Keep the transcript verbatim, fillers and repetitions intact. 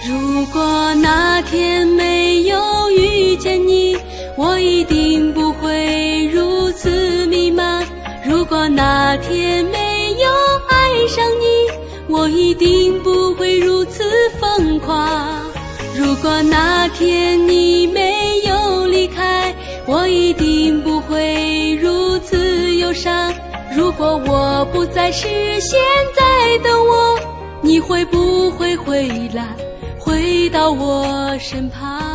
如果那天没有遇见你，我一定不会如此迷茫。如果那天没有爱上你，我一定不会如此疯狂。如果那天你没有离开，我一定不会如此忧伤。如果我不再是现在的我，你会不会回来，回到我身旁？